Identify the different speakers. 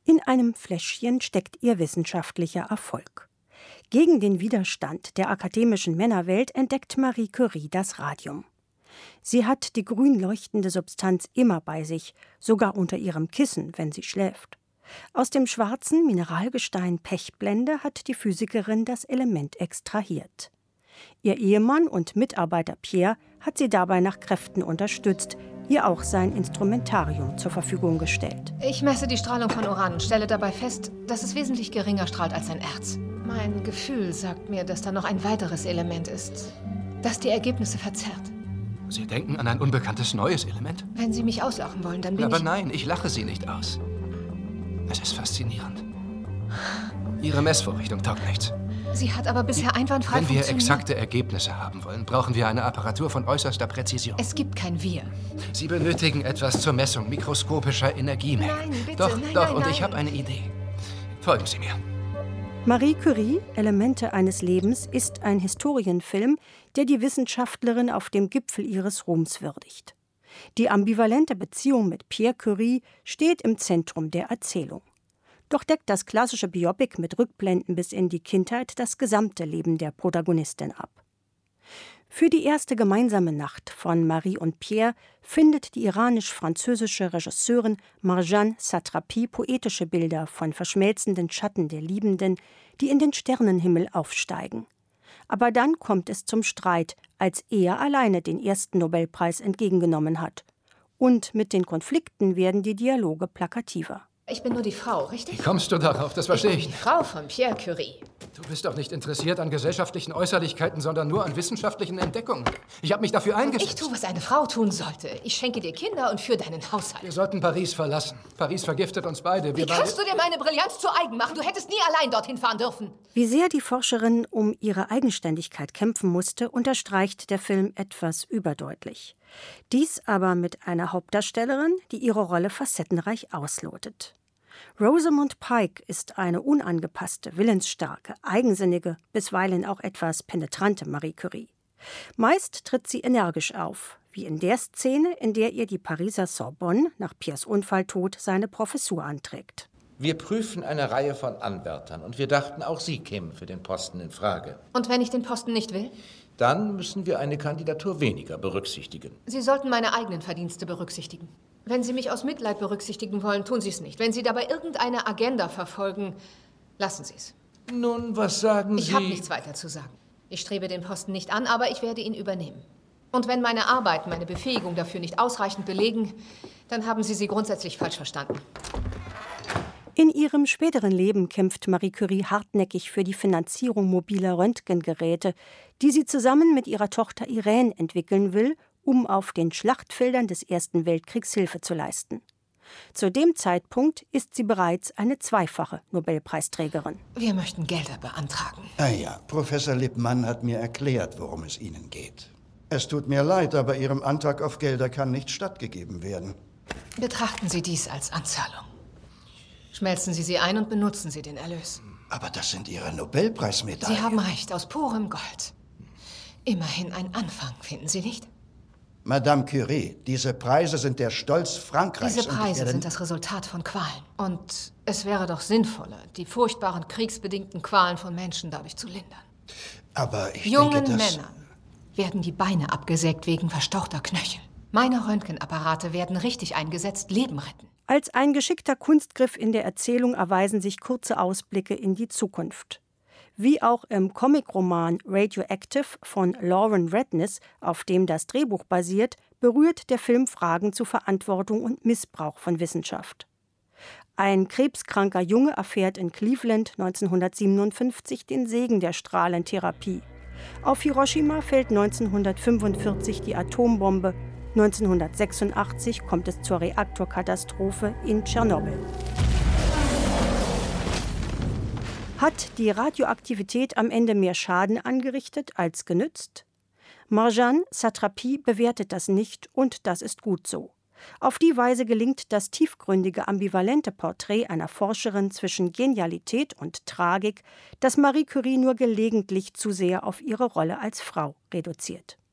Speaker 1: In einem Fläschchen steckt ihr wissenschaftlicher Erfolg. Gegen den Widerstand der akademischen Männerwelt entdeckt Marie Curie das Radium. Sie hat die grün leuchtende Substanz immer bei sich, sogar unter ihrem Kissen, wenn sie schläft. Aus dem schwarzen Mineralgestein Pechblende hat die Physikerin das Element extrahiert. Ihr Ehemann und Mitarbeiter Pierre hat sie dabei nach Kräften unterstützt, ihr auch sein Instrumentarium zur Verfügung gestellt.
Speaker 2: Ich messe die Strahlung von Uran und stelle dabei fest, dass es wesentlich geringer strahlt als ein Erz. Mein Gefühl sagt mir, dass da noch ein weiteres Element ist, das die Ergebnisse verzerrt.
Speaker 3: Sie denken an ein unbekanntes neues Element?
Speaker 2: Wenn Sie mich auslachen wollen, dann bin
Speaker 3: Aber nein, ich lache Sie nicht aus. Es ist faszinierend. Ihre Messvorrichtung taugt nichts.
Speaker 2: Sie hat aber bisher einwandfrei funktioniert.
Speaker 3: Wenn wir exakte Ergebnisse haben wollen, brauchen wir eine Apparatur von äußerster Präzision.
Speaker 2: Es gibt kein Wir.
Speaker 3: Sie benötigen etwas zur Messung mikroskopischer Energiemengen.
Speaker 2: Nein, bitte,
Speaker 3: Doch,
Speaker 2: nein,
Speaker 3: doch,
Speaker 2: nein,
Speaker 3: und
Speaker 2: nein.
Speaker 3: ich habe eine Idee. Folgen Sie mir.
Speaker 1: Marie Curie, Elemente eines Lebens, ist ein Historienfilm, der die Wissenschaftlerin auf dem Gipfel ihres Ruhms würdigt. Die ambivalente Beziehung mit Pierre Curie steht im Zentrum der Erzählung. Doch deckt das klassische Biopic mit Rückblenden bis in die Kindheit das gesamte Leben der Protagonistin ab. Für die erste gemeinsame Nacht von Marie und Pierre findet die iranisch-französische Regisseurin Marjane Satrapi poetische Bilder von verschmelzenden Schatten der Liebenden, die in den Sternenhimmel aufsteigen. Aber dann kommt es zum Streit, als er alleine den ersten Nobelpreis entgegengenommen hat. Und mit den Konflikten werden die Dialoge plakativer.
Speaker 2: Ich bin nur die Frau, richtig?
Speaker 3: Wie kommst du darauf? Das verstehe ich
Speaker 2: Die
Speaker 3: nicht.
Speaker 2: Frau von Pierre Curie.
Speaker 3: Du bist doch nicht interessiert an gesellschaftlichen Äußerlichkeiten, sondern nur an wissenschaftlichen Entdeckungen. Ich habe mich dafür eingesetzt.
Speaker 2: Ich tue, was eine Frau tun sollte. Ich schenke dir Kinder und führe deinen Haushalt.
Speaker 3: Wir sollten Paris verlassen. Paris vergiftet uns beide.
Speaker 2: Wie kannst du dir meine Brillanz zu eigen machen? Du hättest nie allein dorthin fahren dürfen.
Speaker 1: Wie sehr die Forscherin um ihre Eigenständigkeit kämpfen musste, unterstreicht der Film etwas überdeutlich. Dies aber mit einer Hauptdarstellerin, die ihre Rolle facettenreich auslotet. Rosamund Pike ist eine unangepasste, willensstarke, eigensinnige, bisweilen auch etwas penetrante Marie Curie. Meist tritt sie energisch auf, wie in der Szene, in der ihr die Pariser Sorbonne nach Pierres Unfalltod seine Professur anträgt.
Speaker 4: Wir prüfen eine Reihe von Anwärtern und wir dachten, auch Sie kämen für den Posten in Frage.
Speaker 2: Und wenn ich den Posten nicht will?
Speaker 4: Dann müssen wir eine Kandidatur weniger berücksichtigen.
Speaker 2: Sie sollten meine eigenen Verdienste berücksichtigen. Wenn Sie mich aus Mitleid berücksichtigen wollen, tun Sie es nicht. Wenn Sie dabei irgendeine Agenda verfolgen, lassen Sie es.
Speaker 4: Nun, was sagen Sie?
Speaker 2: Ich habe nichts weiter zu sagen. Ich strebe den Posten nicht an, aber ich werde ihn übernehmen. Und wenn meine Arbeit, meine Befähigung dafür nicht ausreichend belegen, dann haben Sie sie grundsätzlich falsch verstanden.
Speaker 1: In ihrem späteren Leben kämpft Marie Curie hartnäckig für die Finanzierung mobiler Röntgengeräte, die sie zusammen mit ihrer Tochter Irene entwickeln will, um auf den Schlachtfeldern des Ersten Weltkriegs Hilfe zu leisten. Zu dem Zeitpunkt ist sie bereits eine zweifache Nobelpreisträgerin.
Speaker 2: Wir möchten Gelder beantragen.
Speaker 5: Ah ja, Professor Lippmann hat mir erklärt, worum es Ihnen geht. Es tut mir leid, aber Ihrem Antrag auf Gelder kann nicht stattgegeben werden.
Speaker 2: Betrachten Sie dies als Anzahlung. Schmelzen Sie sie ein und benutzen Sie den Erlös.
Speaker 5: Aber das sind Ihre Nobelpreismedaillen.
Speaker 2: Sie haben recht, aus purem Gold. Immerhin ein Anfang, finden Sie nicht?
Speaker 5: Madame Curie, diese Preise sind der Stolz Frankreichs.
Speaker 2: Diese Preise sind das Resultat von Qualen. Und es wäre doch sinnvoller, die furchtbaren kriegsbedingten Qualen von Menschen dadurch zu lindern.
Speaker 5: Aber ich
Speaker 2: Jungen
Speaker 5: denke, dass...
Speaker 2: Männern werden die Beine abgesägt wegen verstauchter Knöchel. Meine Röntgenapparate werden richtig eingesetzt, Leben retten.
Speaker 1: Als ein geschickter Kunstgriff in der Erzählung erweisen sich kurze Ausblicke in die Zukunft. Wie auch im Comicroman Radioactive von Lauren Redniss, auf dem das Drehbuch basiert, berührt der Film Fragen zu Verantwortung und Missbrauch von Wissenschaft. Ein krebskranker Junge erfährt in Cleveland 1957 den Segen der Strahlentherapie. Auf Hiroshima fällt 1945 die Atombombe. 1986 kommt es zur Reaktorkatastrophe in Tschernobyl. Hat die Radioaktivität am Ende mehr Schaden angerichtet als genützt? Marjane Satrapi bewertet das nicht und das ist gut so. Auf die Weise gelingt das tiefgründige, ambivalente Porträt einer Forscherin zwischen Genialität und Tragik, das Marie Curie nur gelegentlich zu sehr auf ihre Rolle als Frau reduziert.